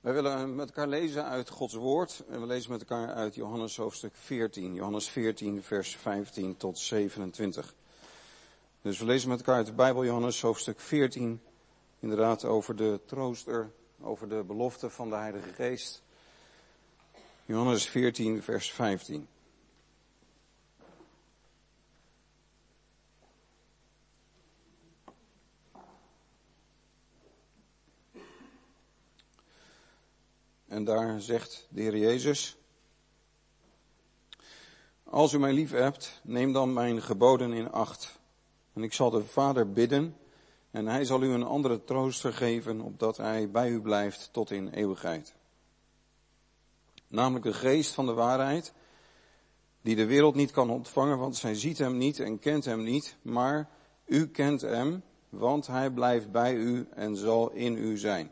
Wij willen met elkaar lezen uit Gods woord. En we lezen met elkaar uit Johannes hoofdstuk 14. Johannes 14 vers 15 tot 27. Dus we lezen met elkaar uit de Bijbel Johannes hoofdstuk 14. Inderdaad over de trooster, over de belofte van de Heilige Geest. Johannes 14 vers 15. En daar zegt de Heer Jezus: Als u mij lief hebt, neem dan mijn geboden in acht. En ik zal de Vader bidden, en hij zal u een andere trooster geven, opdat hij bij u blijft tot in eeuwigheid. Namelijk de geest van de waarheid, die de wereld niet kan ontvangen, want zij ziet hem niet en kent hem niet. Maar u kent hem, want hij blijft bij u en zal in u zijn.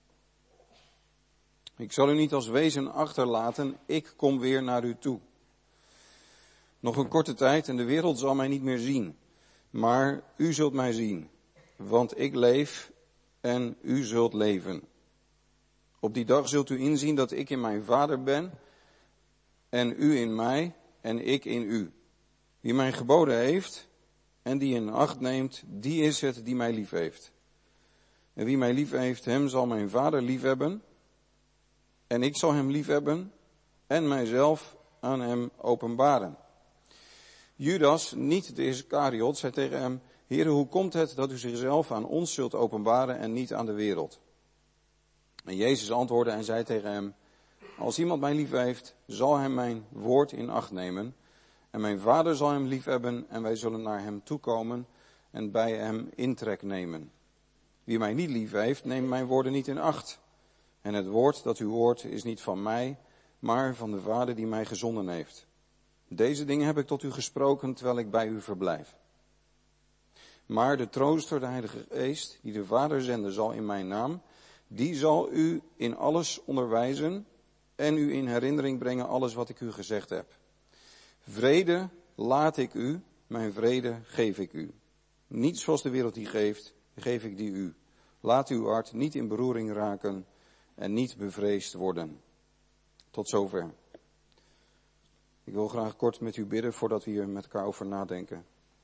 Ik zal u niet als wezen achterlaten, ik kom weer naar u toe. Nog een korte tijd en de wereld zal mij niet meer zien. Maar u zult mij zien, want ik leef en u zult leven. Op die dag zult u inzien dat ik in mijn Vader ben en u in mij en ik in u. Wie mijn geboden heeft en die in acht neemt, die is het die mij lief heeft. En wie mij lief heeft, hem zal mijn Vader lief hebben. En ik zal hem lief hebben en mijzelf aan hem openbaren. Judas, niet de Iskariot, zei tegen hem: Heere, hoe komt het dat u zichzelf aan ons zult openbaren en niet aan de wereld? En Jezus antwoordde en zei tegen hem: Als iemand mij lief heeft, zal hij mijn woord in acht nemen. En mijn Vader zal hem lief hebben en wij zullen naar hem toekomen en bij hem intrek nemen. Wie mij niet lief heeft, neemt mijn woorden niet in acht. En het woord dat u hoort is niet van mij, maar van de Vader die mij gezonden heeft. Deze dingen heb ik tot u gesproken terwijl ik bij u verblijf. Maar de trooster, de Heilige Geest, die de Vader zenden zal in mijn naam, die zal u in alles onderwijzen en u in herinnering brengen alles wat ik u gezegd heb. Vrede laat ik u, mijn vrede geef ik u. Niet zoals de wereld die geeft, geef ik die u. Laat uw hart niet in beroering raken en niet bevreesd worden. Tot zover. Ik wil graag kort met u bidden voordat we hier met elkaar over nadenken.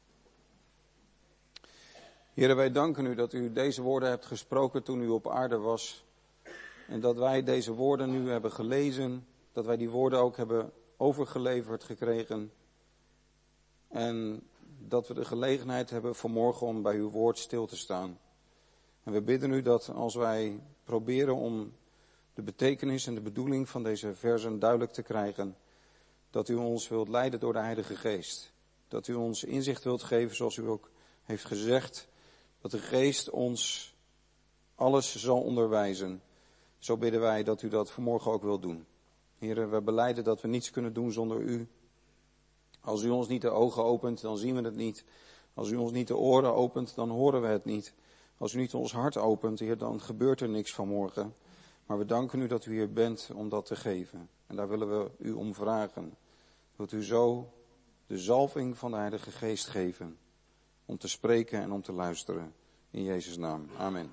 Heere, wij danken u dat u deze woorden hebt gesproken toen u op aarde was. En dat wij deze woorden nu hebben gelezen. Dat wij die woorden ook hebben overgeleverd gekregen. En dat we de gelegenheid hebben vanmorgen om bij uw woord stil te staan. En we bidden u dat als wij proberen om de betekenis en de bedoeling van deze versen duidelijk te krijgen, dat u ons wilt leiden door de Heilige Geest. Dat u ons inzicht wilt geven zoals u ook heeft gezegd, dat de Geest ons alles zal onderwijzen. Zo bidden wij dat u dat vanmorgen ook wilt doen. Heren, we belijden dat we niets kunnen doen zonder u. Als u ons niet de ogen opent, dan zien we het niet. Als u ons niet de oren opent, dan horen we het niet. Als u niet ons hart opent, Heer, dan gebeurt er niks vanmorgen. Maar we danken u dat u hier bent om dat te geven. En daar willen we u om vragen. Wilt u zo de zalving van de Heilige Geest geven. Om te spreken en om te luisteren. In Jezus' naam. Amen.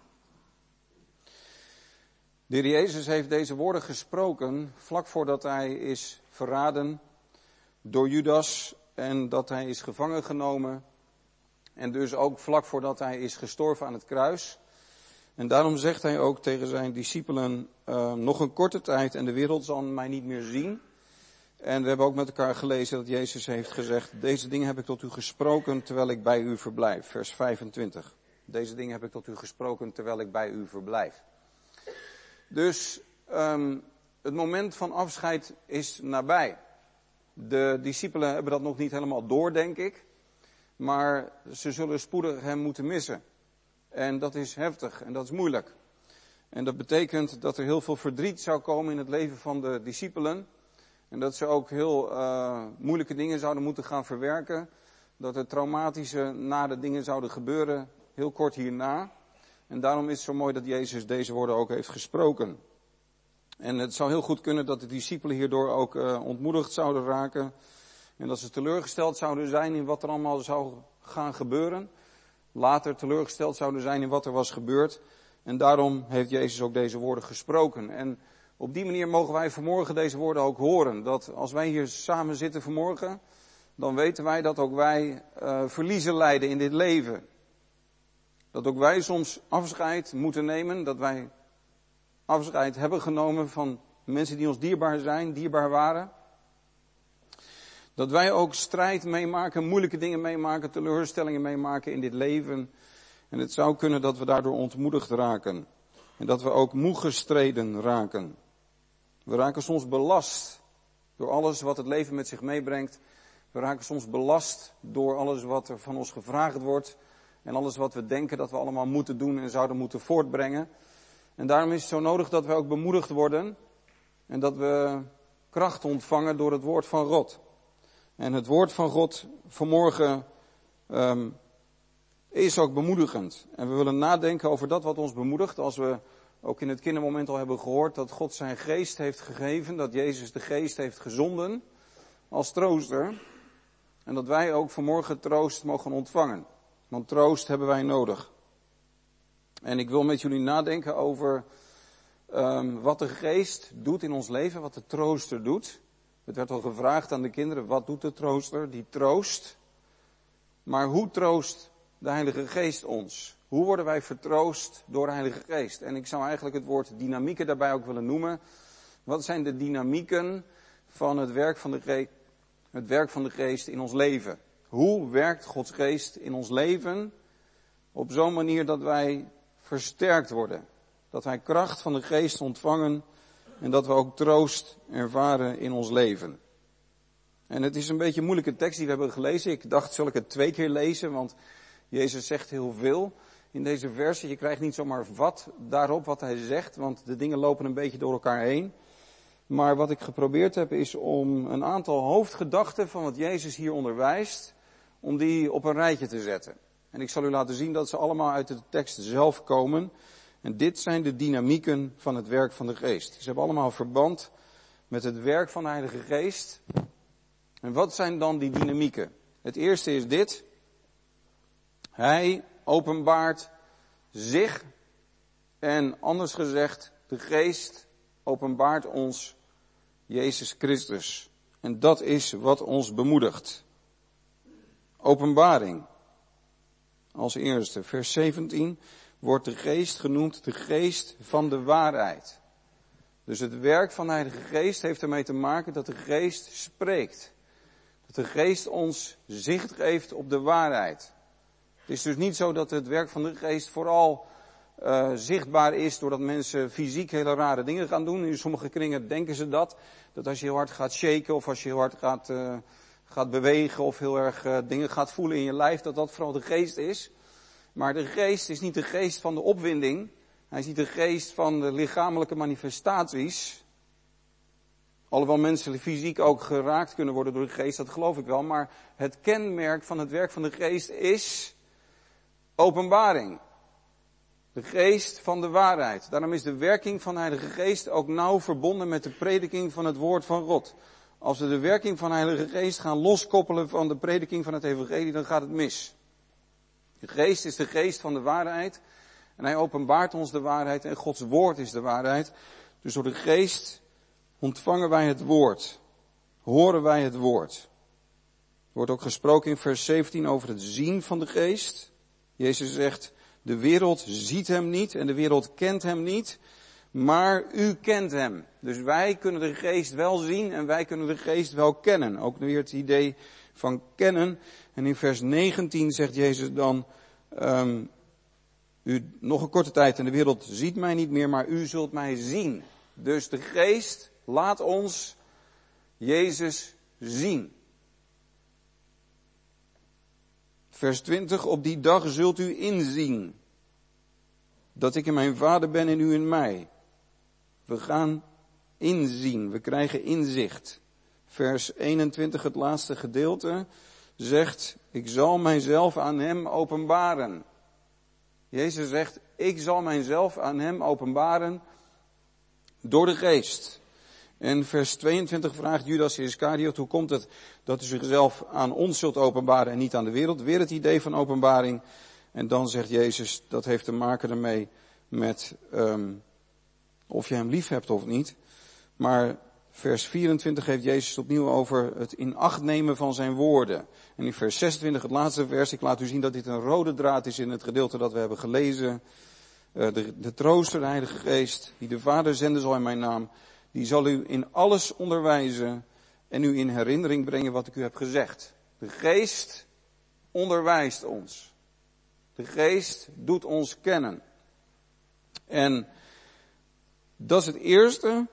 De Heer Jezus heeft deze woorden gesproken vlak voordat hij is verraden door Judas. En dat hij is gevangen genomen. En dus ook vlak voordat hij is gestorven aan het kruis. En daarom zegt hij ook tegen zijn discipelen, nog een korte tijd en de wereld zal mij niet meer zien. En we hebben ook met elkaar gelezen dat Jezus heeft gezegd: deze dingen heb ik tot u gesproken terwijl ik bij u verblijf. Vers 25. Deze dingen heb ik tot u gesproken terwijl ik bij u verblijf. Dus het moment van afscheid is nabij. De discipelen hebben dat nog niet helemaal door, denk ik. Maar ze zullen spoedig hem moeten missen. En dat is heftig en dat is moeilijk. En dat betekent dat er heel veel verdriet zou komen in het leven van de discipelen. En dat ze ook heel moeilijke dingen zouden moeten gaan verwerken. Dat er traumatische, nare dingen zouden gebeuren heel kort hierna. En daarom is het zo mooi dat Jezus deze woorden ook heeft gesproken. En het zou heel goed kunnen dat de discipelen hierdoor ook ontmoedigd zouden raken. En dat ze teleurgesteld zouden zijn in wat er allemaal zou gaan gebeuren. Later teleurgesteld zouden zijn in wat er was gebeurd. En daarom heeft Jezus ook deze woorden gesproken. En op die manier mogen wij vanmorgen deze woorden ook horen. Dat als wij hier samen zitten vanmorgen, dan weten wij dat ook wij verliezen lijden in dit leven. Dat ook wij soms afscheid moeten nemen. Dat wij afscheid hebben genomen van mensen die ons dierbaar zijn, dierbaar waren. Dat wij ook strijd meemaken, moeilijke dingen meemaken, teleurstellingen meemaken in dit leven. En het zou kunnen dat we daardoor ontmoedigd raken. En dat we ook moe gestreden raken. We raken soms belast door alles wat het leven met zich meebrengt. We raken soms belast door alles wat er van ons gevraagd wordt. En alles wat we denken dat we allemaal moeten doen en zouden moeten voortbrengen. En daarom is het zo nodig dat we ook bemoedigd worden. En dat we kracht ontvangen door het woord van God. En het woord van God vanmorgen is ook bemoedigend. En we willen nadenken over dat wat ons bemoedigt. Als we ook in het kindermoment al hebben gehoord dat God zijn geest heeft gegeven. Dat Jezus de geest heeft gezonden als trooster. En dat wij ook vanmorgen troost mogen ontvangen. Want troost hebben wij nodig. En ik wil met jullie nadenken over wat de geest doet in ons leven. Wat de trooster doet. Het werd al gevraagd aan de kinderen, wat doet de trooster? Die troost. Maar hoe troost de Heilige Geest ons? Hoe worden wij vertroost door de Heilige Geest? En ik zou eigenlijk het woord dynamieken daarbij ook willen noemen. Wat zijn de dynamieken van het werk van de Geest in ons leven? Hoe werkt Gods Geest in ons leven op zo'n manier dat wij versterkt worden? Dat wij kracht van de Geest ontvangen en dat we ook troost ervaren in ons leven. En het is een beetje een moeilijke tekst die we hebben gelezen. Ik dacht, zal ik het 2 keer lezen? Want Jezus zegt heel veel in deze verse. Je krijgt niet zomaar vat daarop wat hij zegt, want de dingen lopen een beetje door elkaar heen. Maar wat ik geprobeerd heb is om een aantal hoofdgedachten van wat Jezus hier onderwijst, om die op een rijtje te zetten. En ik zal u laten zien dat ze allemaal uit de tekst zelf komen. En dit zijn de dynamieken van het werk van de Geest. Ze hebben allemaal verband met het werk van de Heilige Geest. En wat zijn dan die dynamieken? Het eerste is dit. Hij openbaart zich. En anders gezegd, de Geest openbaart ons Jezus Christus. En dat is wat ons bemoedigt. Openbaring. Als eerste, vers 17, wordt de Geest genoemd de Geest van de waarheid. Dus het werk van de Heilige Geest heeft ermee te maken dat de Geest spreekt. Dat de Geest ons zicht geeft op de waarheid. Het is dus niet zo dat het werk van de Geest vooral zichtbaar is doordat mensen fysiek hele rare dingen gaan doen. In sommige kringen denken ze dat als je heel hard gaat shaken of als je heel hard gaat bewegen of heel erg dingen gaat voelen in je lijf, dat vooral de Geest is. Maar de Geest is niet de geest van de opwinding. Hij is niet de geest van de lichamelijke manifestaties. Alhoewel mensen fysiek ook geraakt kunnen worden door de Geest, dat geloof ik wel. Maar het kenmerk van het werk van de Geest is openbaring. De Geest van de waarheid. Daarom is de werking van de Heilige Geest ook nauw verbonden met de prediking van het woord van God. Als we de werking van de Heilige Geest gaan loskoppelen van de prediking van het evangelie, dan gaat het mis. De Geest is de geest van de waarheid. En hij openbaart ons de waarheid. En Gods woord is de waarheid. Dus door de Geest ontvangen wij het woord. Horen wij het woord. Er wordt ook gesproken in vers 17 over het zien van de Geest. Jezus zegt, de wereld ziet hem niet en de wereld kent hem niet. Maar u kent hem. Dus wij kunnen de Geest wel zien en wij kunnen de Geest wel kennen. Ook weer het idee van kennen. En in vers 19 zegt Jezus dan, u nog een korte tijd en de wereld ziet mij niet meer, maar u zult mij zien. Dus de Geest laat ons Jezus zien. Vers 20, op die dag zult u inzien dat ik in mijn Vader ben en u in mij. We gaan inzien, we krijgen inzicht. Vers 21, het laatste gedeelte, zegt, ik zal mijzelf aan hem openbaren. Jezus zegt, ik zal mijzelf aan hem openbaren door de Geest. En vers 22 vraagt Judas Iscariot, hoe komt het dat u zichzelf aan ons zult openbaren en niet aan de wereld? Weer het idee van openbaring. En dan zegt Jezus, dat heeft te maken ermee met of je hem lief hebt of niet. Maar vers 24 heeft Jezus opnieuw over het in acht nemen van zijn woorden. En in vers 26, het laatste vers, ik laat u zien dat dit een rode draad is in het gedeelte dat we hebben gelezen. De trooster, de Heilige Geest, die de Vader zenden zal in mijn naam, die zal u in alles onderwijzen en u in herinnering brengen wat ik u heb gezegd. De Geest onderwijst ons. De Geest doet ons kennen. En dat is het eerste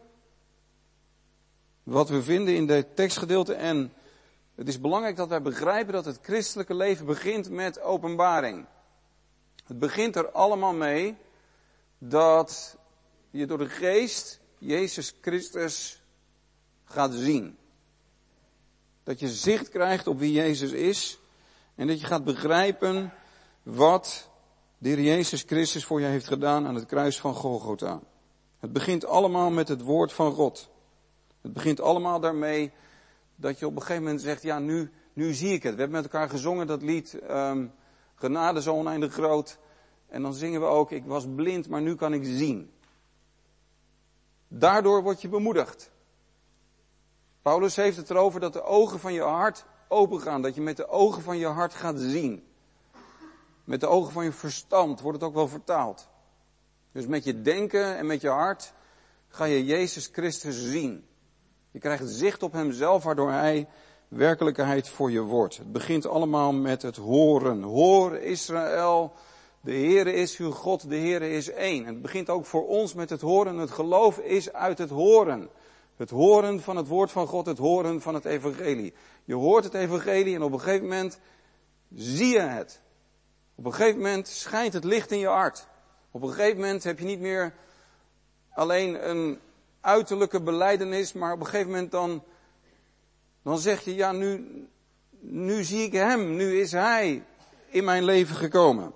wat we vinden in dit tekstgedeelte. En het is belangrijk dat wij begrijpen dat het christelijke leven begint met openbaring. Het begint er allemaal mee dat je door de Geest Jezus Christus gaat zien. Dat je zicht krijgt op wie Jezus is. En dat je gaat begrijpen wat de Heer Jezus Christus voor je heeft gedaan aan het kruis van Golgotha. Het begint allemaal met het woord van God. Het begint allemaal daarmee dat je op een gegeven moment zegt, ja, nu zie ik het. We hebben met elkaar gezongen dat lied, Genade zo oneindig groot. En dan zingen we ook, ik was blind, maar nu kan ik zien. Daardoor word je bemoedigd. Paulus heeft het erover dat de ogen van je hart opengaan. Dat je met de ogen van je hart gaat zien. Met de ogen van je verstand wordt het ook wel vertaald. Dus met je denken en met je hart ga je Jezus Christus zien. Je krijgt zicht op hemzelf, waardoor hij werkelijkheid voor je wordt. Het begint allemaal met het horen. Hoor Israël, de Heere is uw God, de Heere is één. En het begint ook voor ons met het horen. Het geloof is uit het horen. Het horen van het woord van God, het horen van het evangelie. Je hoort het evangelie en op een gegeven moment zie je het. Op een gegeven moment schijnt het licht in je hart. Op een gegeven moment heb je niet meer alleen een uiterlijke belijdenis, maar op een gegeven moment dan zeg je, ja, nu zie ik hem, nu is hij in mijn leven gekomen.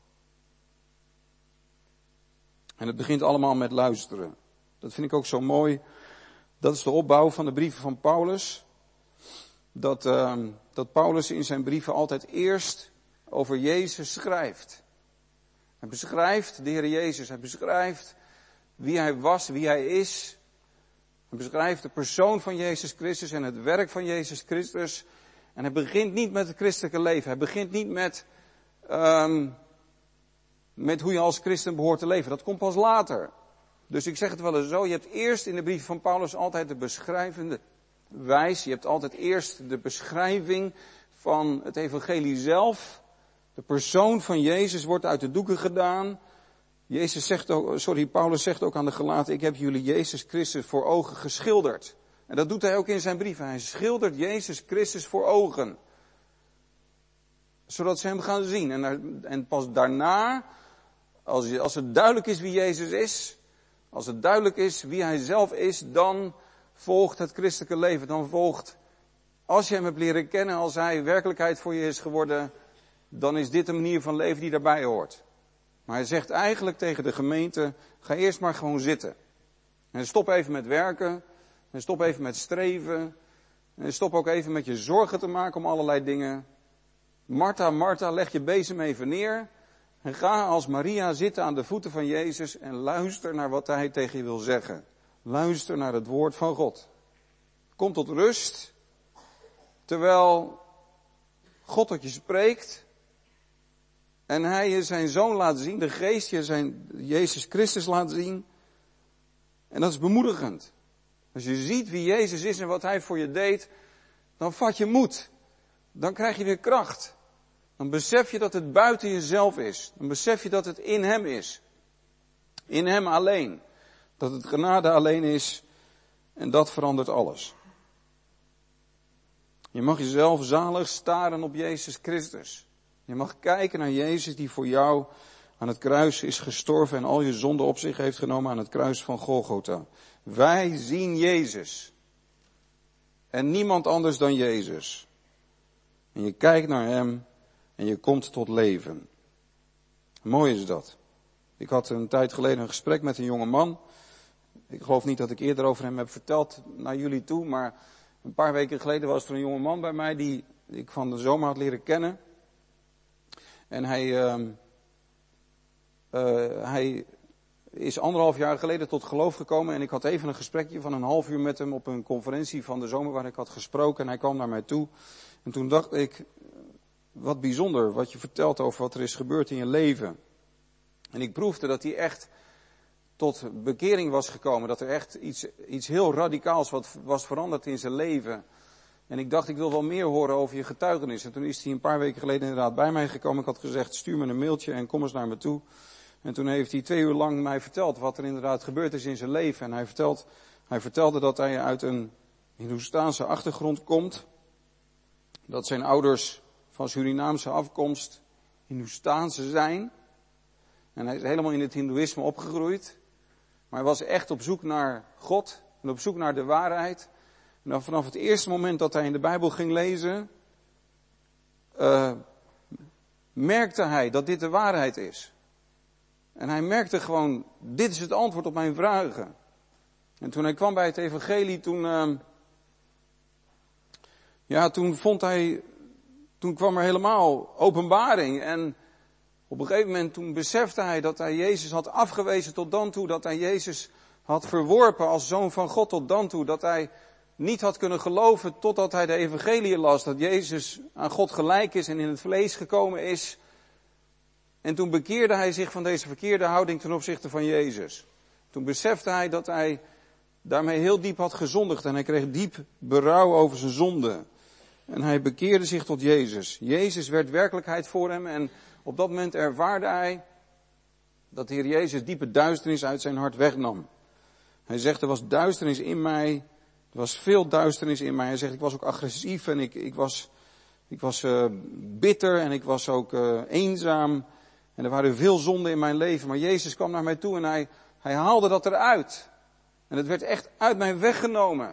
En het begint allemaal met luisteren. Dat vind ik ook zo mooi. Dat is de opbouw van de brieven van Paulus. Dat Paulus in zijn brieven altijd eerst over Jezus schrijft. Hij beschrijft de Heer Jezus. Hij beschrijft wie hij was, wie hij is. Hij beschrijft de persoon van Jezus Christus en het werk van Jezus Christus. En hij begint niet met het christelijke leven. Hij begint niet met hoe je als christen behoort te leven. Dat komt pas later. Dus ik zeg het wel eens zo. Je hebt eerst in de brief van Paulus altijd de beschrijvende wijs. Je hebt altijd eerst de beschrijving van het evangelie zelf. De persoon van Jezus wordt uit de doeken gedaan. Paulus zegt ook aan de Galaten, ik heb jullie Jezus Christus voor ogen geschilderd. En dat doet hij ook in zijn brieven. Hij schildert Jezus Christus voor ogen. Zodat ze hem gaan zien. En pas daarna, als het duidelijk is wie Jezus is, als het duidelijk is wie hij zelf is, dan volgt het christelijke leven. Dan volgt, als je hem hebt leren kennen, als hij werkelijkheid voor je is geworden, dan is dit een manier van leven die daarbij hoort. Maar hij zegt eigenlijk tegen de gemeente, ga eerst maar gewoon zitten. En stop even met werken. En stop even met streven. En stop ook even met je zorgen te maken om allerlei dingen. Martha, Martha, leg je bezem even neer. En ga als Maria zitten aan de voeten van Jezus en luister naar wat hij tegen je wil zeggen. Luister naar het woord van God. Kom tot rust. Terwijl God tot je spreekt. En hij je zijn zoon laat zien, de geest je zijn Jezus Christus laat zien. En dat is bemoedigend. Als je ziet wie Jezus is en wat hij voor je deed, dan vat je moed. Dan krijg je weer kracht. Dan besef je dat het buiten jezelf is. Dan besef je dat het in hem is. In hem alleen. Dat het genade alleen is. En dat verandert alles. Je mag jezelf zalig staren op Jezus Christus. Je mag kijken naar Jezus die voor jou aan het kruis is gestorven en al je zonden op zich heeft genomen aan het kruis van Golgotha. Wij zien Jezus. En niemand anders dan Jezus. En je kijkt naar hem en je komt tot leven. Mooi is dat. Ik had een tijd geleden een gesprek met een jonge man. Ik geloof niet dat ik eerder over hem heb verteld naar jullie toe, maar een paar weken geleden was er een jonge man bij mij die ik van de zomer had leren kennen. En hij is 1,5 jaar geleden tot geloof gekomen en ik had even een gesprekje van 1,5 uur met hem op een conferentie van de zomer waar ik had gesproken en hij kwam naar mij toe. En toen dacht ik, wat bijzonder wat je vertelt over wat er is gebeurd in je leven. En ik proefde dat hij echt tot bekering was gekomen, dat er echt iets heel radicaals wat was veranderd in zijn leven. En ik dacht, ik wil wel meer horen over je getuigenis. En toen is hij een paar weken geleden inderdaad bij mij gekomen. Ik had gezegd, stuur me een mailtje en kom eens naar me toe. En toen heeft hij 2 uur lang mij verteld wat er inderdaad gebeurd is in zijn leven. En hij vertelde dat hij uit een Hindoestaanse achtergrond komt. Dat zijn ouders van Surinaamse afkomst Hindoestaanse zijn. En hij is helemaal in het Hindoeïsme opgegroeid. Maar hij was echt op zoek naar God en op zoek naar de waarheid. En dan vanaf het eerste moment dat hij in de Bijbel ging lezen, merkte hij dat dit de waarheid is. En hij merkte gewoon, dit is het antwoord op mijn vragen. En toen hij kwam bij het evangelie, toen kwam er helemaal openbaring. En op een gegeven moment toen besefte hij dat hij Jezus had afgewezen tot dan toe, dat hij Jezus had verworpen als zoon van God tot dan toe, dat hij niet had kunnen geloven totdat hij de evangelie las, dat Jezus aan God gelijk is en in het vlees gekomen is. En toen bekeerde hij zich van deze verkeerde houding ten opzichte van Jezus. Toen besefte hij dat hij daarmee heel diep had gezondigd en hij kreeg diep berouw over zijn zonde. En hij bekeerde zich tot Jezus. Jezus werd werkelijkheid voor hem en op dat moment ervaarde hij dat de Heer Jezus diepe duisternis uit zijn hart wegnam. Hij zegt, er was duisternis in mij, er was veel duisternis in mij. Hij zegt, ik was ook agressief en ik was bitter en ik was ook eenzaam. En er waren veel zonden in mijn leven, maar Jezus kwam naar mij toe en hij haalde dat eruit. En het werd echt uit mij weggenomen.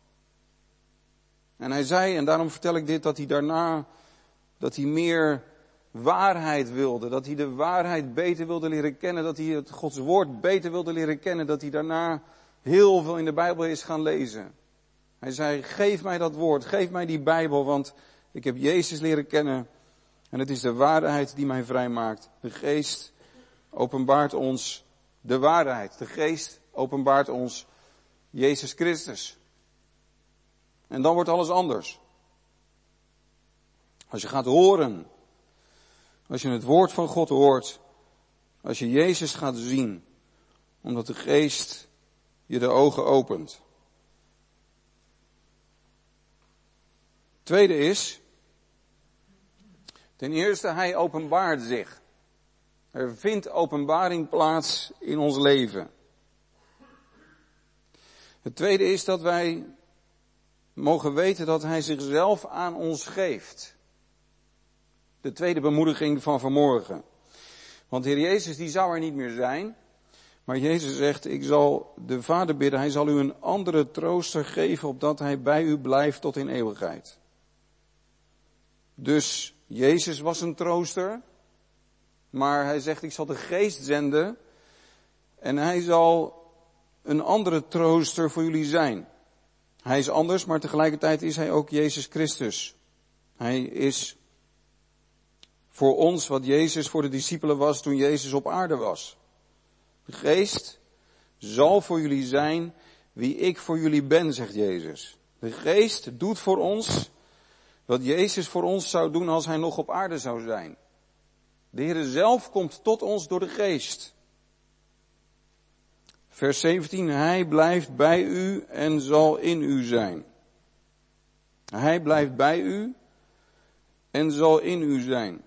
En hij zei, en daarom vertel ik dit, dat hij daarna, dat hij meer waarheid wilde. Dat hij de waarheid beter wilde leren kennen. Dat hij het Gods woord beter wilde leren kennen. Dat hij daarna heel veel in de Bijbel is gaan lezen. Hij zei, geef mij dat woord, geef mij die Bijbel, want ik heb Jezus leren kennen. En het is de waarheid die mij vrijmaakt. De Geest openbaart ons de waarheid. De Geest openbaart ons Jezus Christus. En dan wordt alles anders. Als je gaat horen, als je het woord van God hoort, als je Jezus gaat zien, omdat de Geest je de ogen opent. Tweede is, ten eerste, hij openbaart zich. Er vindt openbaring plaats in ons leven. Het tweede is dat wij mogen weten dat hij zichzelf aan ons geeft. De tweede bemoediging van vanmorgen. Want de Heer Jezus die zou er niet meer zijn. Maar Jezus zegt, ik zal de Vader bidden, hij zal u een andere trooster geven, opdat hij bij u blijft tot in eeuwigheid. Dus Jezus was een trooster. Maar hij zegt, ik zal de Geest zenden. En hij zal een andere trooster voor jullie zijn. Hij is anders, maar tegelijkertijd is hij ook Jezus Christus. Hij is voor ons wat Jezus voor de discipelen was toen Jezus op aarde was. De Geest zal voor jullie zijn wie ik voor jullie ben, zegt Jezus. De Geest doet voor ons wat Jezus voor ons zou doen als hij nog op aarde zou zijn. De Heer zelf komt tot ons door de Geest. Vers 17, hij blijft bij u en zal in u zijn. Hij blijft bij u en zal in u zijn.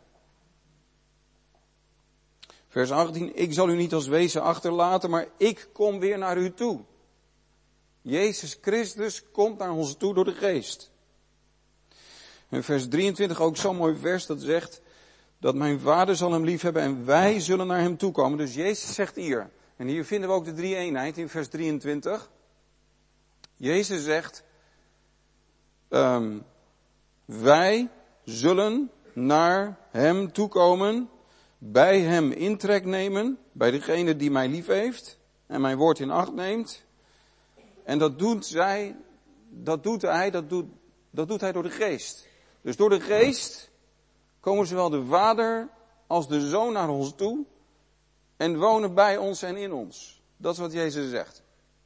Vers 18, ik zal u niet als wezen achterlaten, maar ik kom weer naar u toe. Jezus Christus komt naar ons toe door de Geest. En vers 23, ook zo'n mooi vers, dat zegt dat mijn Vader zal hem lief hebben en wij zullen naar hem toe komen. Dus Jezus zegt hier, en hier vinden we ook de drie-eenheid in vers 23. Jezus zegt, wij zullen naar hem toekomen, bij hem intrek nemen, bij degene die mij lief heeft en mijn woord in acht neemt. En dat doet hij door de Geest. Dus door de Geest komen zowel de Vader als de Zoon naar ons toe. en wonen bij ons en in ons. Dat is wat Jezus zegt.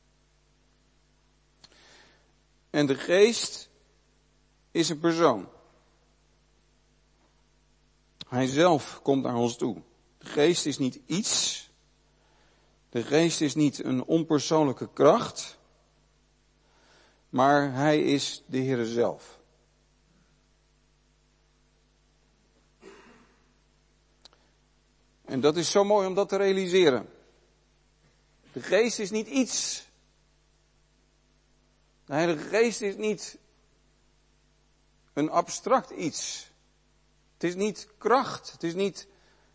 En de geest is een persoon. Hij zelf komt naar ons toe. De geest is niet iets. De geest is niet een onpersoonlijke kracht. Maar hij is de Heere zelf. En dat is zo mooi om dat te realiseren. De geest is niet iets. De Heilige Geest is niet een abstract iets. Het is niet kracht. Het is niet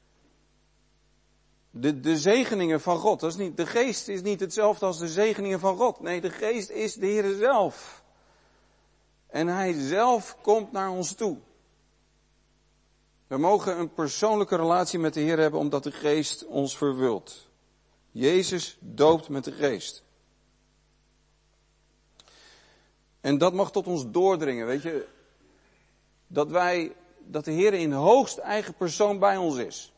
de zegeningen van God. Dat is niet, de geest is niet hetzelfde als de zegeningen van God. Nee, de geest is de Heere zelf. En hij zelf komt naar ons toe. We mogen een persoonlijke relatie met de Heer hebben omdat de geest ons vervult. Jezus doopt met de geest. En dat mag tot ons doordringen, weet je. Dat de Heer in hoogst eigen persoon bij ons is.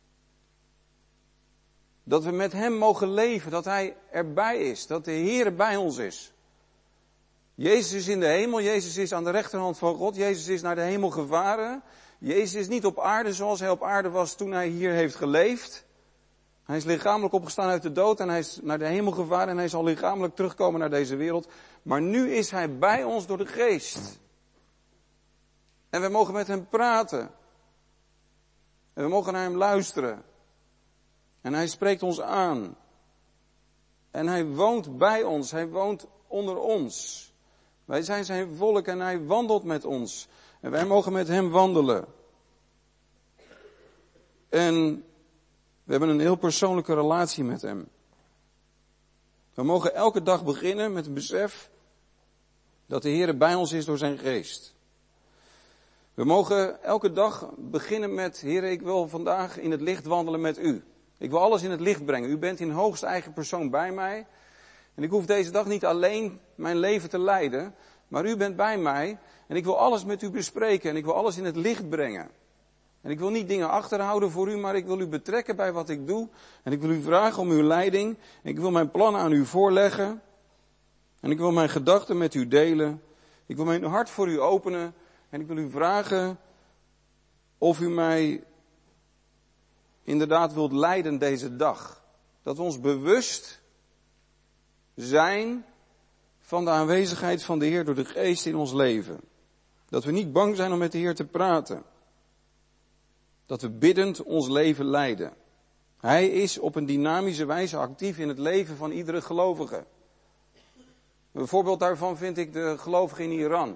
Dat we met hem mogen leven, dat hij erbij is, dat de Heer bij ons is. Jezus is in de hemel, Jezus is aan de rechterhand van God, Jezus is naar de hemel gevaren. Jezus is niet op aarde zoals hij op aarde was toen hij hier heeft geleefd. Hij is lichamelijk opgestaan uit de dood en hij is naar de hemel gevaren en hij zal lichamelijk terugkomen naar deze wereld. Maar nu is hij bij ons door de geest. En we mogen met hem praten. En we mogen naar hem luisteren. En hij spreekt ons aan. En hij woont bij ons, hij woont onder ons. Wij zijn zijn volk en hij wandelt met ons. En wij mogen met hem wandelen. En we hebben een heel persoonlijke relatie met hem. We mogen elke dag beginnen met het besef dat de Heer bij ons is door zijn geest. We mogen elke dag beginnen met, Heer, ik wil vandaag in het licht wandelen met u. Ik wil alles in het licht brengen. U bent in hoogst eigen persoon bij mij. En ik hoef deze dag niet alleen mijn leven te leiden, maar u bent bij mij. En ik wil alles met u bespreken en ik wil alles in het licht brengen. En ik wil niet dingen achterhouden voor u, maar ik wil u betrekken bij wat ik doe. En ik wil u vragen om uw leiding. En ik wil mijn plannen aan u voorleggen. En ik wil mijn gedachten met u delen. Ik wil mijn hart voor u openen. En ik wil u vragen of u mij inderdaad wilt leiden deze dag. Dat we ons bewust zijn van de aanwezigheid van de Heer door de geest in ons leven. Dat we niet bang zijn om met de Heer te praten. Dat we biddend ons leven leiden. Hij is op een dynamische wijze actief in het leven van iedere gelovige. Een voorbeeld daarvan vind ik de gelovigen in Iran.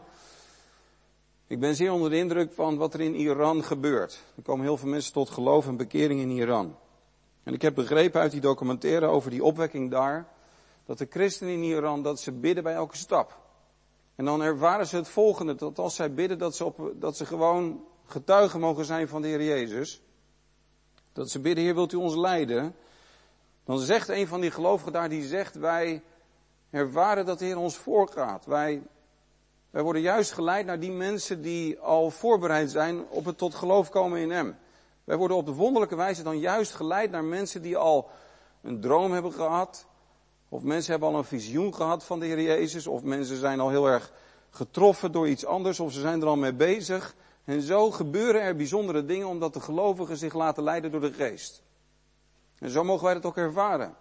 Ik ben zeer onder de indruk van wat er in Iran gebeurt. Er komen heel veel mensen tot geloof en bekering in Iran. En ik heb begrepen uit die documentaire over die opwekking daar, dat de christenen in Iran, dat ze bidden bij elke stap. En dan ervaren ze het volgende, dat als zij bidden, dat ze gewoon getuigen mogen zijn van de Heer Jezus. Dat ze bidden, Heer, wilt u ons leiden? Dan zegt een van die gelovigen daar, die zegt, wij ervaren dat de Heer ons voorgaat. Wij worden juist geleid naar die mensen die al voorbereid zijn op het tot geloof komen in hem. Wij worden op de wonderlijke wijze dan juist geleid naar mensen die al een droom hebben gehad. Of mensen hebben al een visioen gehad van de Heer Jezus. Of mensen zijn al heel erg getroffen door iets anders. Of ze zijn er al mee bezig. En zo gebeuren er bijzondere dingen omdat de gelovigen zich laten leiden door de geest. En zo mogen wij dat ook ervaren.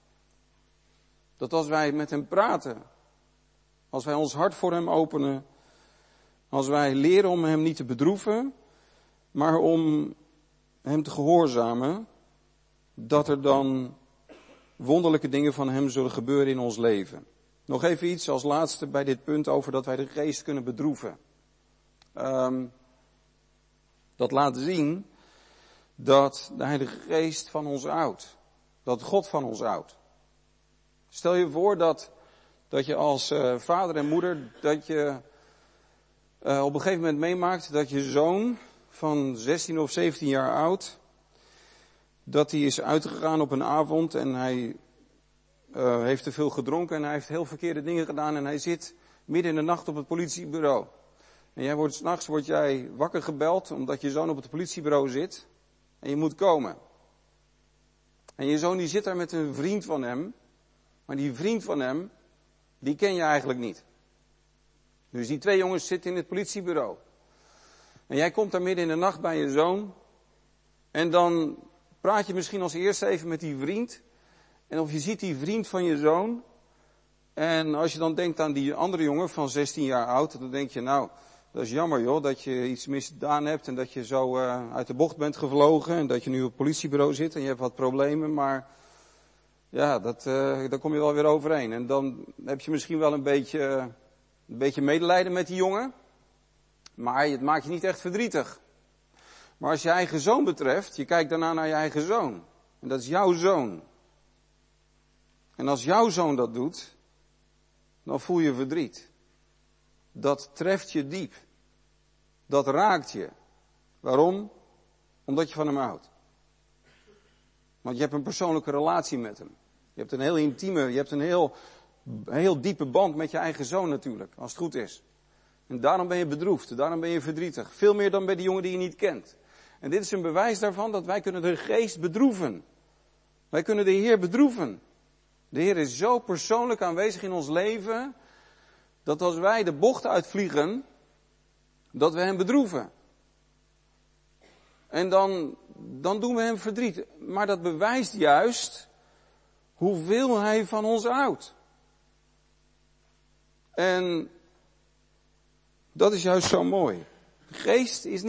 Dat als wij met hem praten, als wij ons hart voor hem openen, als wij leren om hem niet te bedroeven, maar om hem te gehoorzamen, dat er dan wonderlijke dingen van hem zullen gebeuren in ons leven. Nog even iets als laatste bij dit punt over dat wij de geest kunnen bedroeven. Dat laat zien dat de Heilige Geest van ons houdt. Dat God van ons houdt. Stel je voor dat je als vader en moeder, dat je op een gegeven moment meemaakt dat je zoon van 16 of 17 jaar oud, dat hij is uitgegaan op een avond en hij heeft te veel gedronken en hij heeft heel verkeerde dingen gedaan en hij zit midden in de nacht op het politiebureau. En 's nachts word jij wakker gebeld omdat je zoon op het politiebureau zit en je moet komen. En je zoon die zit daar met een vriend van hem. Maar die vriend van hem, die ken je eigenlijk niet. Dus die 2 jongens zitten in het politiebureau. En jij komt daar midden in de nacht bij je zoon. En dan praat je misschien als eerste even met die vriend. En of je ziet die vriend van je zoon. En als je dan denkt aan die andere jongen van 16 jaar oud. Dan denk je, nou, dat is jammer joh, dat je iets misdaan hebt. En dat je zo uit de bocht bent gevlogen. En dat je nu op het politiebureau zit en je hebt wat problemen. Maar ja, daar kom je wel weer overheen. En dan heb je misschien wel een beetje medelijden met die jongen. Maar het maakt je niet echt verdrietig. Maar als je eigen zoon betreft, je kijkt daarna naar je eigen zoon. En dat is jouw zoon. En als jouw zoon dat doet, dan voel je verdriet. Dat treft je diep. Dat raakt je. Waarom? Omdat je van hem houdt. Want je hebt een persoonlijke relatie met hem. Je hebt een heel intieme, je hebt een heel diepe band met je eigen zoon natuurlijk, als het goed is. En daarom ben je bedroefd, daarom ben je verdrietig. Veel meer dan bij die jongen die je niet kent. En dit is een bewijs daarvan dat wij kunnen de geest bedroeven. Wij kunnen de Heer bedroeven. De Heer is zo persoonlijk aanwezig in ons leven, dat als wij de bocht uitvliegen, dat we hem bedroeven. En dan doen we hem verdriet. Maar dat bewijst juist hoeveel hij van ons houdt. En dat is juist zo mooi. De geest is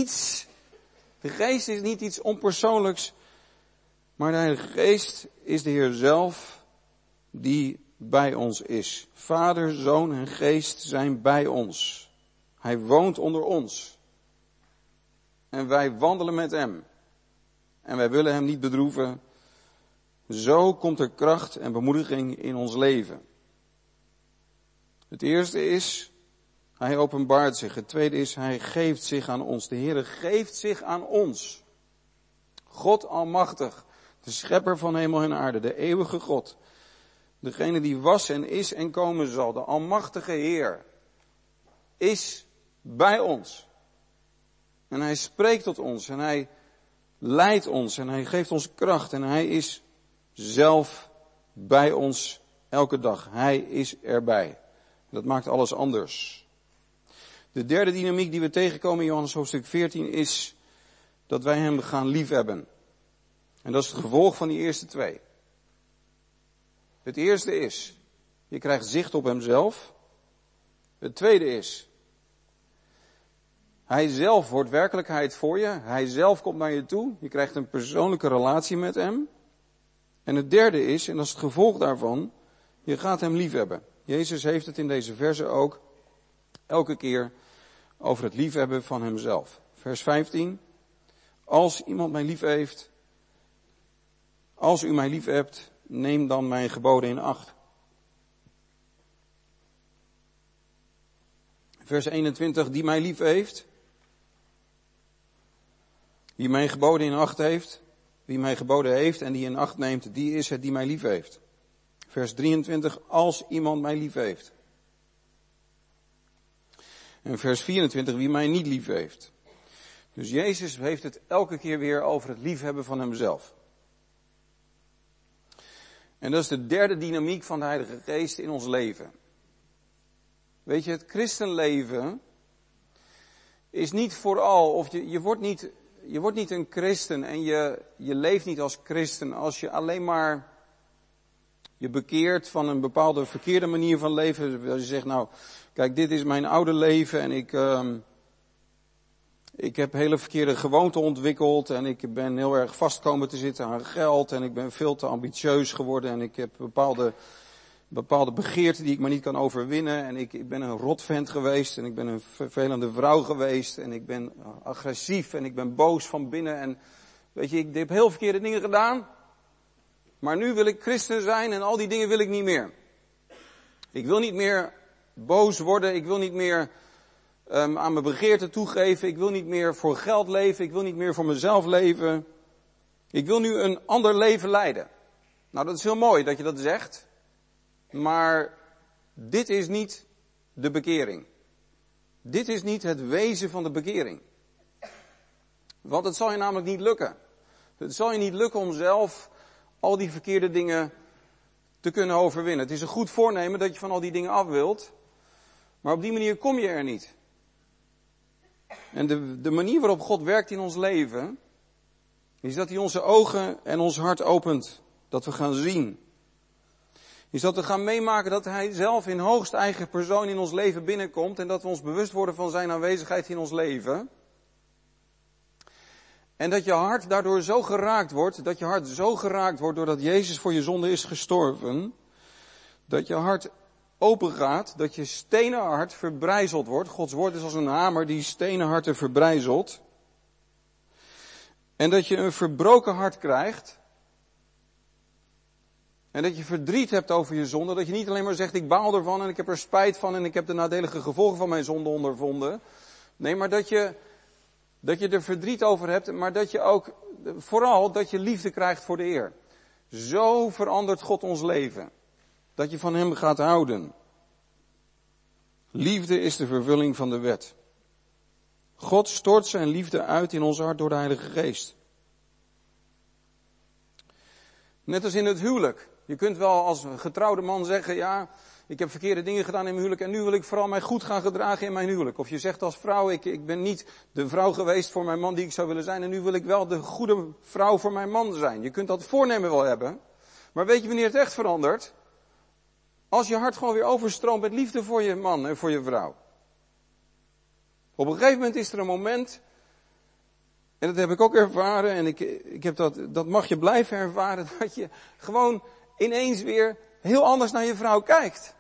niet iets onpersoonlijks, maar de Heilige Geest is de Heer zelf die bij ons is. Vader, Zoon en Geest zijn bij ons. Hij woont onder ons. En wij wandelen met hem. En wij willen hem niet bedroeven. Zo komt er kracht en bemoediging in ons leven. Het eerste is, hij openbaart zich. Het tweede is, hij geeft zich aan ons. De Heere geeft zich aan ons. God Almachtig, de schepper van hemel en aarde, de eeuwige God. Degene die was en is en komen zal, de Almachtige Heer, is bij ons. En hij spreekt tot ons en hij leidt ons en hij geeft ons kracht en hij is zelf bij ons elke dag. Hij is erbij. Dat maakt alles anders. De derde dynamiek die we tegenkomen in Johannes hoofdstuk 14 is dat wij hem gaan liefhebben. En dat is het gevolg van die eerste 2. Het eerste is, je krijgt zicht op hemzelf. Het tweede is, hij zelf wordt werkelijkheid voor je. Hij zelf komt naar je toe. Je krijgt een persoonlijke relatie met hem. En het derde is, en dat is het gevolg daarvan, je gaat hem liefhebben. Jezus heeft het in deze verse ook elke keer over het liefhebben van hemzelf. Vers 15. Als iemand mij lief heeft, als u mij lief hebt, neem dan mijn geboden in acht. Vers 21, die mij lief heeft, wie mijn geboden in acht heeft, wie mij geboden heeft en die in acht neemt, die is het die mij lief heeft. Vers 23, als iemand mij lief heeft. En vers 24, wie mij niet lief heeft. Dus Jezus heeft het elke keer weer over het liefhebben van hemzelf. En dat is de derde dynamiek van de Heilige Geest in ons leven. Weet je, het christenleven is niet vooral, of je wordt niet een christen en je leeft niet als christen als je alleen maar je bekeert van een bepaalde verkeerde manier van leven. Als je zegt, nou, kijk, dit is mijn oude leven en ik heb hele verkeerde gewoonten ontwikkeld en ik ben heel erg vast komen te zitten aan geld en ik ben veel te ambitieus geworden en ik heb bepaalde begeerten die ik maar niet kan overwinnen en ik ben een rotvent geweest en ik ben een vervelende vrouw geweest en ik ben agressief en ik ben boos van binnen en weet je, ik heb heel verkeerde dingen gedaan, maar nu wil ik christen zijn en al die dingen wil ik niet meer. Ik wil niet meer boos worden, ik wil niet meer aan mijn begeerten toegeven, ik wil niet meer voor geld leven, ik wil niet meer voor mezelf leven. Ik wil nu een ander leven leiden. Nou, dat is heel mooi dat je dat zegt, maar dit is niet de bekering. Dit is niet het wezen van de bekering. Want het zal je namelijk niet lukken. Het zal je niet lukken om zelf al die verkeerde dingen te kunnen overwinnen. Het is een goed voornemen dat je van al die dingen af wilt. Maar op die manier kom je er niet. En de manier waarop God werkt in ons leven, is dat hij onze ogen en ons hart opent. Dat we gaan zien. Is dat we gaan meemaken dat hij zelf in hoogst eigen persoon in ons leven binnenkomt. En dat we ons bewust worden van zijn aanwezigheid in ons leven. En dat je hart daardoor zo geraakt wordt. Dat je hart zo geraakt wordt doordat Jezus voor je zonde is gestorven. Dat je hart open gaat. Dat je stenen hart verbrijzeld wordt. Gods woord is als een hamer die stenen harten verbrijzelt. En dat je een verbroken hart krijgt. En dat je verdriet hebt over je zonde. Dat je niet alleen maar zegt, ik baal ervan en ik heb er spijt van en ik heb de nadelige gevolgen van mijn zonde ondervonden. Nee, maar dat je er verdriet over hebt, maar dat je ook, vooral dat je liefde krijgt voor de Heer. Zo verandert God ons leven. Dat je van hem gaat houden. Liefde is de vervulling van de wet. God stort zijn liefde uit in ons hart door de Heilige Geest. Net als in het huwelijk. Je kunt wel als getrouwde man zeggen, ja, ik heb verkeerde dingen gedaan in mijn huwelijk en nu wil ik vooral mij goed gaan gedragen in mijn huwelijk. Of je zegt als vrouw, ik ben niet de vrouw geweest voor mijn man die ik zou willen zijn en nu wil ik wel de goede vrouw voor mijn man zijn. Je kunt dat voornemen wel hebben, maar weet je wanneer het echt verandert? Als je hart gewoon weer overstroomt met liefde voor je man en voor je vrouw. Op een gegeven moment is er een moment, en dat heb ik ook ervaren, en ik heb dat mag je blijven ervaren, dat je gewoon ineens weer heel anders naar je vrouw kijkt.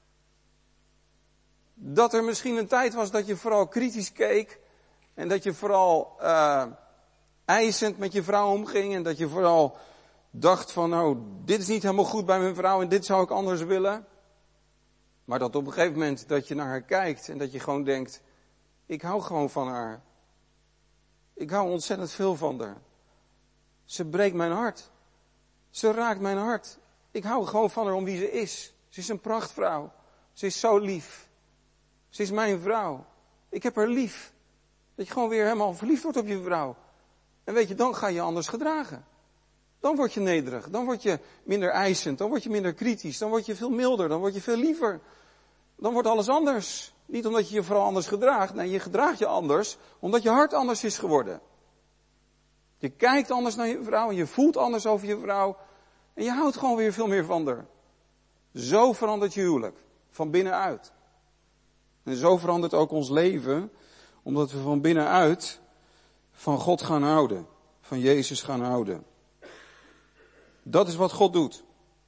Dat er misschien een tijd was dat je vooral kritisch keek, en dat je vooral eisend met je vrouw omging, en dat je vooral dacht van, nou, dit is niet helemaal goed bij mijn vrouw, en dit zou ik anders willen. Maar dat op een gegeven moment dat je naar haar kijkt, en dat je gewoon denkt, ik hou gewoon van haar. Ik hou ontzettend veel van haar. Ze breekt mijn hart. Ze raakt mijn hart. Ik hou gewoon van haar om wie ze is. Ze is een prachtvrouw. Ze is zo lief. Ze is mijn vrouw. Ik heb haar lief. Dat je gewoon weer helemaal verliefd wordt op je vrouw. En weet je, dan ga je anders gedragen. Dan word je nederig. Dan word je minder eisend. Dan word je minder kritisch. Dan word je veel milder. Dan word je veel liever. Dan wordt alles anders. Niet omdat je je vooral anders gedraagt. Nee, je gedraagt je anders. Omdat je hart anders is geworden. Je kijkt anders naar je vrouw. En je voelt anders over je vrouw. En je houdt gewoon weer veel meer van haar. Zo verandert je huwelijk. Van binnenuit. En zo verandert ook ons leven. Omdat we van binnenuit van God gaan houden. Van Jezus gaan houden. Dat is wat God doet.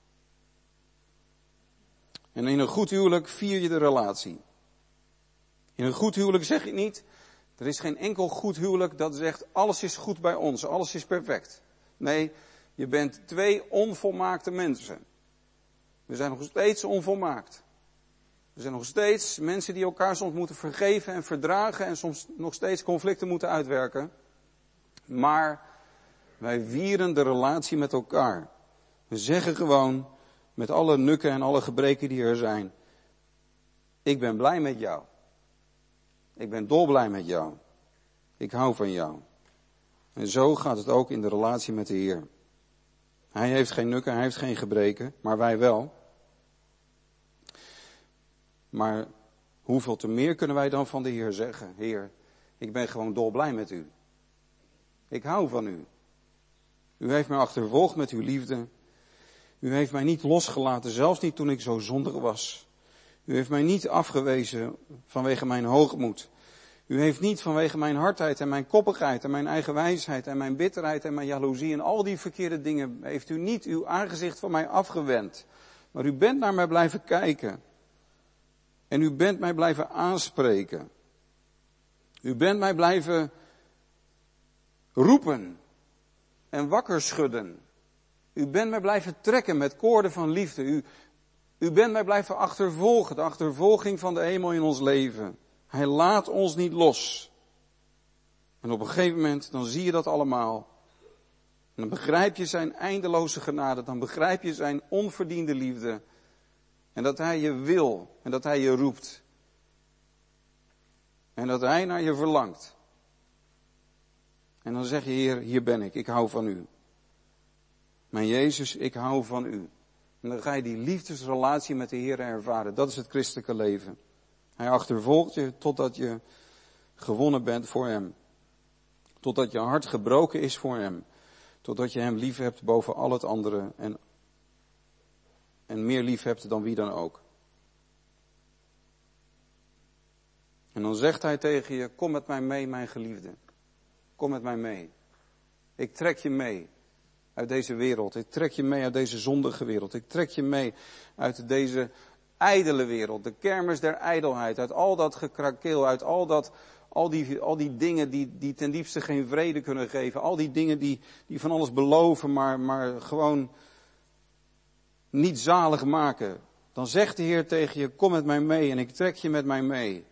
En in een goed huwelijk vier je de relatie. In een goed huwelijk zeg je niet, er is geen enkel goed huwelijk dat zegt, alles is goed bij ons, alles is perfect. Nee, je bent twee onvolmaakte mensen. We zijn nog steeds onvolmaakt. We zijn nog steeds mensen die elkaar soms moeten vergeven en verdragen en soms nog steeds conflicten moeten uitwerken. Maar wij vieren de relatie met elkaar. We zeggen gewoon, met alle nukken en alle gebreken die er zijn, ik ben blij met jou. Ik ben dolblij met jou. Ik hou van jou. En zo gaat het ook in de relatie met de Heer. Hij heeft geen nukken, hij heeft geen gebreken, maar wij wel. Maar hoeveel te meer kunnen wij dan van de Heer zeggen? Heer, ik ben gewoon dolblij met u. Ik hou van u. U heeft mij achtervolgd met uw liefde. U heeft mij niet losgelaten, zelfs niet toen ik zo zondig was. U heeft mij niet afgewezen vanwege mijn hoogmoed. U heeft niet vanwege mijn hardheid en mijn koppigheid en mijn eigen wijsheid en mijn bitterheid en mijn jaloezie en al die verkeerde dingen, heeft u niet uw aangezicht van mij afgewend. Maar u bent naar mij blijven kijken. En u bent mij blijven aanspreken. U bent mij blijven roepen en wakker schudden. U bent mij blijven trekken met koorden van liefde. U bent mij blijven achtervolgen, de achtervolging van de hemel in ons leven. Hij laat ons niet los. En op een gegeven moment, dan zie je dat allemaal. En dan begrijp je zijn eindeloze genade, dan begrijp je zijn onverdiende liefde. En dat hij je wil, en dat hij je roept. En dat hij naar je verlangt. En dan zeg je, Heer, hier ben ik hou van u. Mijn Jezus, ik hou van u. En dan ga je die liefdesrelatie met de Heer ervaren. Dat is het christelijke leven. Hij achtervolgt je totdat je gewonnen bent voor hem. Totdat je hart gebroken is voor hem. Totdat je hem lief hebt boven al het andere. En meer lief hebt dan wie dan ook. En dan zegt hij tegen je, kom met mij mee, mijn geliefde. Kom met mij mee. Ik trek je mee uit deze wereld. Ik trek je mee uit deze zondige wereld. Ik trek je mee uit deze ijdele wereld. De kermis der ijdelheid. Uit al dat gekrakeel. Uit al die dingen die ten diepste geen vrede kunnen geven. Al die dingen die van alles beloven, maar gewoon niet zalig maken. Dan zegt de Heer tegen je, kom met mij mee en ik trek je met mij mee.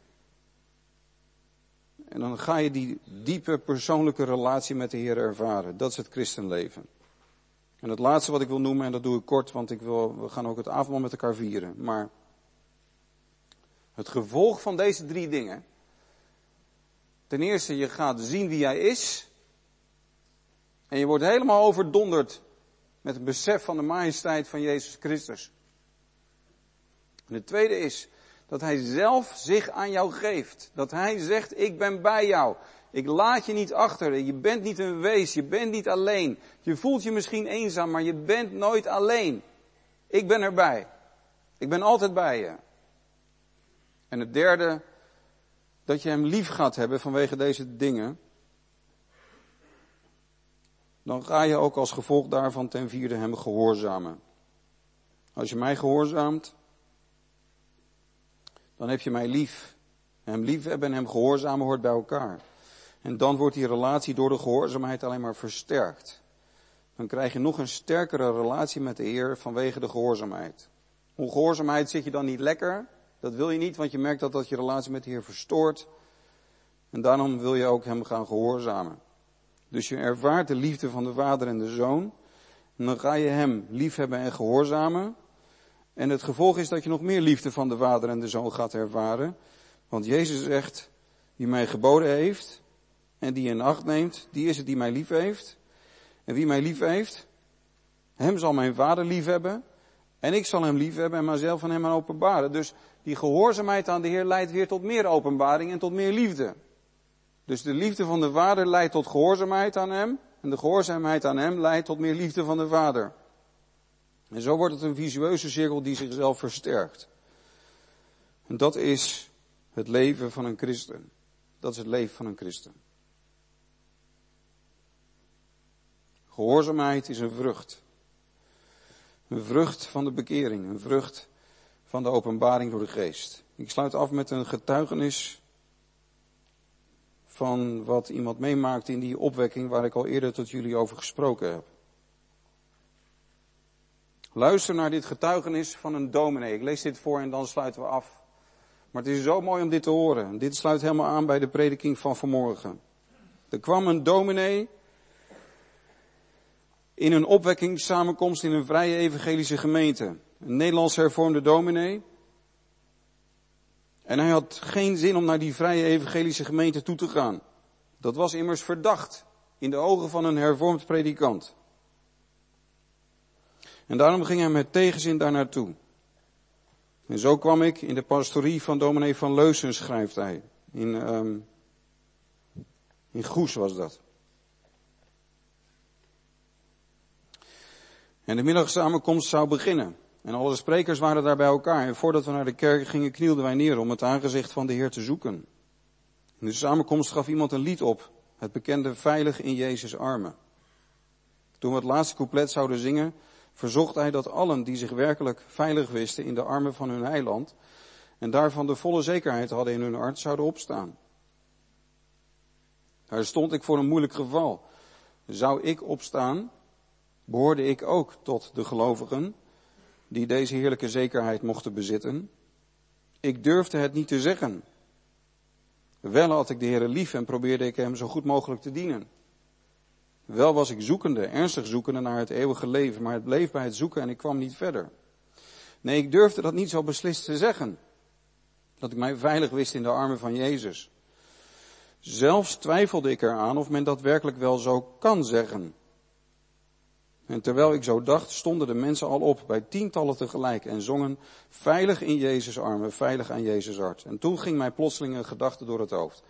En dan ga je die diepe persoonlijke relatie met de Heer ervaren. Dat is het christenleven. En het laatste wat ik wil noemen, en dat doe ik kort, want we gaan ook het avondmaal met elkaar vieren. Maar het gevolg van deze 3 dingen. Ten eerste, je gaat zien wie hij is. En je wordt helemaal overdonderd met het besef van de majesteit van Jezus Christus. En het tweede is dat hij zelf zich aan jou geeft. Dat hij zegt, ik ben bij jou. Ik laat je niet achter. Je bent niet een wees. Je bent niet alleen. Je voelt je misschien eenzaam, maar je bent nooit alleen. Ik ben erbij. Ik ben altijd bij je. En het derde, dat je hem lief gaat hebben vanwege deze dingen. Dan ga je ook als gevolg daarvan ten vierde hem gehoorzamen. Als je mij gehoorzaamt, dan heb je mij lief. Hem lief hebben en hem gehoorzamen hoort bij elkaar. En dan wordt die relatie door de gehoorzaamheid alleen maar versterkt. Dan krijg je nog een sterkere relatie met de Heer vanwege de gehoorzaamheid. Ongehoorzaamheid zit je dan niet lekker. Dat wil je niet, want je merkt dat je relatie met de Heer verstoort. En daarom wil je ook hem gaan gehoorzamen. Dus je ervaart de liefde van de Vader en de Zoon. En dan ga je hem liefhebben en gehoorzamen. En het gevolg is dat je nog meer liefde van de Vader en de Zoon gaat ervaren. Want Jezus zegt, wie mij geboden heeft en die in acht neemt, die is het die mij lief heeft. En wie mij lief heeft, hem zal mijn Vader lief hebben. En ik zal hem lief hebben en mijzelf van hem aan openbaren. Dus die gehoorzaamheid aan de Heer leidt weer tot meer openbaring en tot meer liefde. Dus de liefde van de Vader leidt tot gehoorzaamheid aan hem. En de gehoorzaamheid aan hem leidt tot meer liefde van de Vader. En zo wordt het een visueuze cirkel die zichzelf versterkt. En dat is het leven van een christen. Dat is het leven van een christen. Gehoorzaamheid is een vrucht. Een vrucht van de bekering. Een vrucht van de openbaring door de geest. Ik sluit af met een getuigenis van wat iemand meemaakt in die opwekking waar ik al eerder tot jullie over gesproken heb. Luister naar dit getuigenis van een dominee. Ik lees dit voor en dan sluiten we af. Maar het is zo mooi om dit te horen. Dit sluit helemaal aan bij de prediking van vanmorgen. Er kwam een dominee in een opwekkingssamenkomst in een vrije evangelische gemeente. Een Nederlands hervormde dominee. En hij had geen zin om naar die vrije evangelische gemeente toe te gaan. Dat was immers verdacht in de ogen van een hervormd predikant. En daarom ging hij met tegenzin daar naartoe. En zo kwam ik in de pastorie van dominee van Leusen, schrijft hij. In Goes was dat. En de middagsamenkomst zou beginnen. En alle sprekers waren daar bij elkaar. En voordat we naar de kerk gingen, knielden wij neer om het aangezicht van de Heer te zoeken. In de samenkomst gaf iemand een lied op. Het bekende Veilig in Jezus' armen. Toen we het laatste couplet zouden zingen, verzocht hij dat allen die zich werkelijk veilig wisten in de armen van hun heiland en daarvan de volle zekerheid hadden in hun hart, zouden opstaan. Daar stond ik voor een moeilijk geval. Zou ik opstaan, behoorde ik ook tot de gelovigen die deze heerlijke zekerheid mochten bezitten. Ik durfde het niet te zeggen. Wel had ik de Heere lief en probeerde ik hem zo goed mogelijk te dienen. Wel was ik zoekende, ernstig zoekende naar het eeuwige leven, maar het bleef bij het zoeken en ik kwam niet verder. Nee, ik durfde dat niet zo beslist te zeggen. Dat ik mij veilig wist in de armen van Jezus. Zelfs twijfelde ik eraan of men dat werkelijk wel zo kan zeggen. En terwijl ik zo dacht, stonden de mensen al op, bij tientallen tegelijk, en zongen veilig in Jezus' armen, veilig aan Jezus' hart. En toen ging mij plotseling een gedachte door het hoofd.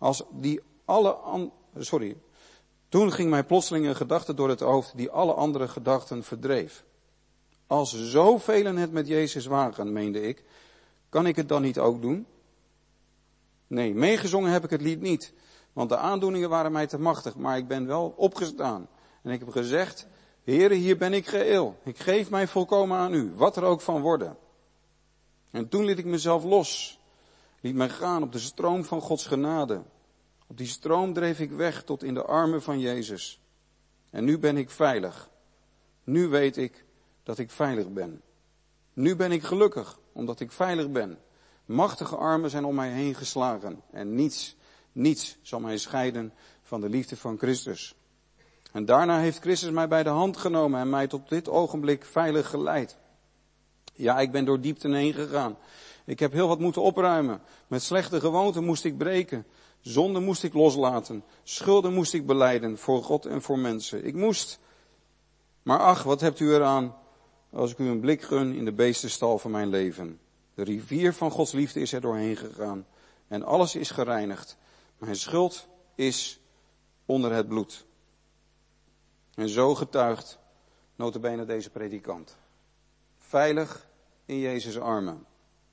Toen ging mij plotseling een gedachte door het hoofd die alle andere gedachten verdreef. Als zoveel het met Jezus wagen, meende ik, kan ik het dan niet ook doen? Nee, meegezongen heb ik het lied niet, want de aandoeningen waren mij te machtig, maar ik ben wel opgestaan. En ik heb gezegd, Heere, hier ben ik geheel. Ik geef mij volkomen aan u, wat er ook van worden. En toen liet ik mezelf los, liet mij gaan op de stroom van Gods genade. Op die stroom dreef ik weg tot in de armen van Jezus. En nu ben ik veilig. Nu weet ik dat ik veilig ben. Nu ben ik gelukkig, omdat ik veilig ben. Machtige armen zijn om mij heen geslagen. En niets zal mij scheiden van de liefde van Christus. En daarna heeft Christus mij bij de hand genomen en mij tot dit ogenblik veilig geleid. Ja, ik ben door diepten heen gegaan. Ik heb heel wat moeten opruimen. Met slechte gewoonten moest ik breken. Zonde moest ik loslaten. Schulden moest ik belijden voor God en voor mensen. Ik moest. Maar ach, wat hebt u eraan als ik u een blik gun in de beestenstal van mijn leven. De rivier van Gods liefde is er doorheen gegaan. En alles is gereinigd. Mijn schuld is onder het bloed. En zo getuigt nota bene deze predikant. Veilig in Jezus' armen.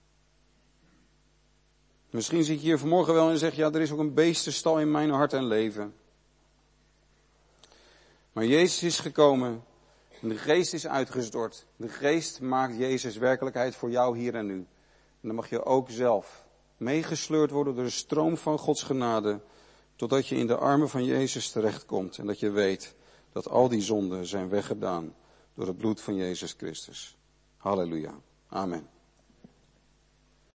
Misschien zit je hier vanmorgen wel en zegt, ja, er is ook een beestenstal in mijn hart en leven. Maar Jezus is gekomen en de geest is uitgestort. De geest maakt Jezus werkelijkheid voor jou hier en nu. En dan mag je ook zelf meegesleurd worden door de stroom van Gods genade, totdat je in de armen van Jezus terechtkomt en dat je weet dat al die zonden zijn weggedaan door het bloed van Jezus Christus. Halleluja. Amen.